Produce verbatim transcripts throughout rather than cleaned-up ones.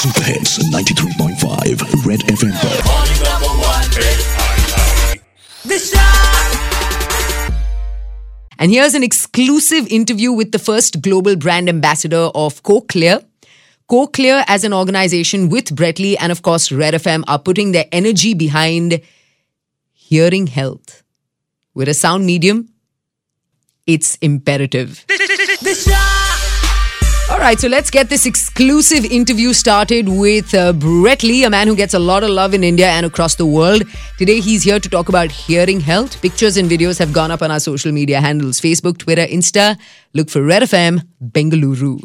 Super Hits ninety-three point five Red F M पर And here's an exclusive interview with the first global brand ambassador of Cochlear. Cochlear as an organization with Brett Lee and of course Red F M are putting their energy behind hearing health. With a sound medium, it's imperative. All right, so let's get this exclusive interview started with uh, Brett Lee, a man who gets a lot of love in India and across the world. Today, he's here to talk about hearing health. Pictures and videos have gone up on our social media handles, Facebook, Twitter, Insta. Look for Red F M, Bengaluru.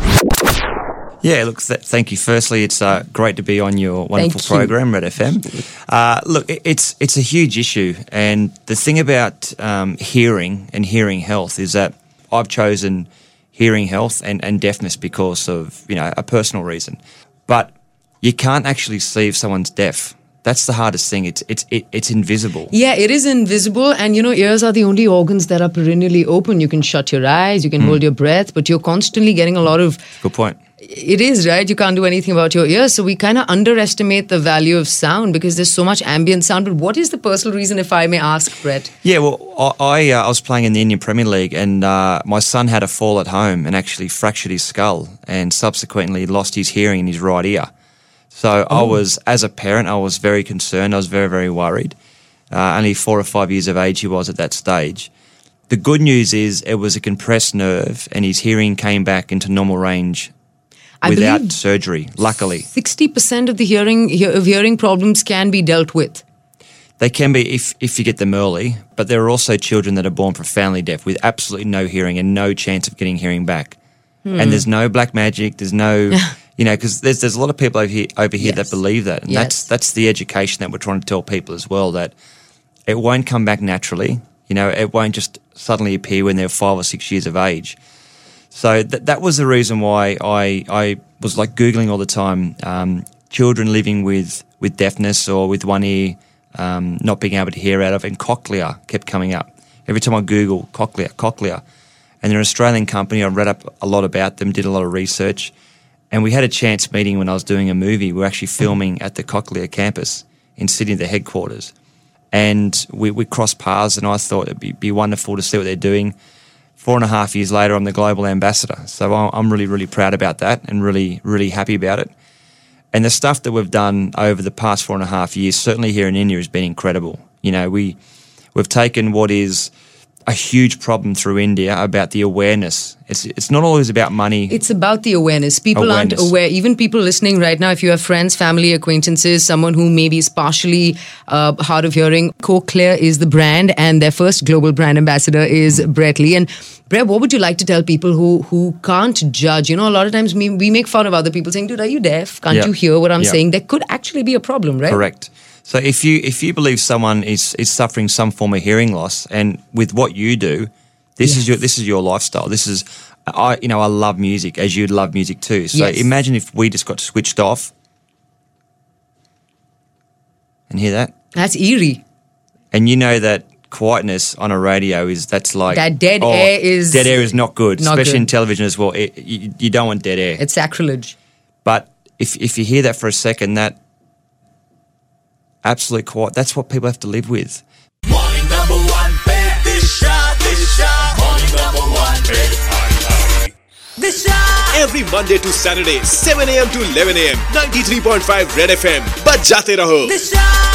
Yeah, look, th- thank you. Firstly, it's uh, great to be on your wonderful Thank you. program, Red F M. Uh, look, it, it's it's a huge issue, and the thing about um, hearing and hearing health is that I've chosen hearing health and, and deafness because of, you know, a personal reason. But you can't actually see if someone's deaf. That's the hardest thing. It's it's it, it's invisible. Yeah, it is invisible. And, you know, ears are the only organs that are perennially open. You can shut your eyes, you can mm. hold your breath, but you're constantly getting a lot of... Good point. It is, right? You can't do anything about your ears. So we kind of underestimate the value of sound because there's so much ambient sound. But what is the personal reason, if I may ask, Brett? Yeah, well, I I, uh, I was playing in the Indian Premier League and uh, my son had a fall at home and actually fractured his skull and subsequently lost his hearing in his right ear. So oh. I was, as a parent, I was very concerned. I was very, very worried. Uh, only four or five years of age he was at that stage. The good news is it was a compressed nerve and his hearing came back into normal range I without surgery, luckily. sixty percent of the hearing of hearing problems can be dealt with. They can be if, if you get them early, but there are also children that are born profoundly deaf with absolutely no hearing and no chance of getting hearing back. Hmm. And there's no black magic, there's no, you know, because there's there's a lot of people over here, over here yes. that believe that. And yes. that's that's the education that we're trying to tell people as well, that it won't come back naturally. You know, it won't just suddenly appear when they're five or six years of age. So th- that was the reason why I I was like Googling all the time, um, children living with, with deafness or with one ear um, not being able to hear out of, and Cochlear kept coming up. Every time I Google Cochlear, Cochlear. And they're an Australian company. I read up a lot about them, did a lot of research. And we had a chance meeting when I was doing a movie. We were actually filming at the Cochlear campus in Sydney, the headquarters. And we, we crossed paths and I thought it'd be, be wonderful to see what they're doing. Four and a half years later, I'm the global ambassador. So I'm really, really proud about that and really, really happy about it. And the stuff that we've done over the past four and a half years, certainly here in India, has been incredible. You know, we, we've taken what is a huge problem through India about the awareness. It's it's not always about money. It's about the awareness. People awareness. aren't aware. Even people listening right now, if you have friends, family, acquaintances, someone who maybe is partially uh, hard of hearing, Cochlear is the brand and their first global brand ambassador is Brett Lee. And Brett, what would you like to tell people who, who can't judge? You know, a lot of times we, we make fun of other people saying, dude, are you deaf? Can't yeah. you hear what I'm yeah. saying? There could actually be a problem, right? Correct. So if you if you believe someone is, is suffering some form of hearing loss, and with what you do, this yes. is your this is your lifestyle. This is I you know I love music, as you love music too. So yes. imagine if we just got switched off and hear that. That's eerie. And you know that quietness on a radio is that's like that dead oh, air is dead air is not good, not especially good. in television as well. It, you, you don't want dead air. It's sacrilege. But if if you hear that for a second, that absolute quiet, that's what people have to live with. Morning number one, Disha, Disha. Morning number one, Disha. Every Monday to Saturday, seven a.m. to eleven a.m. ninety-three point five Red F M. Baj jate raho. Disha.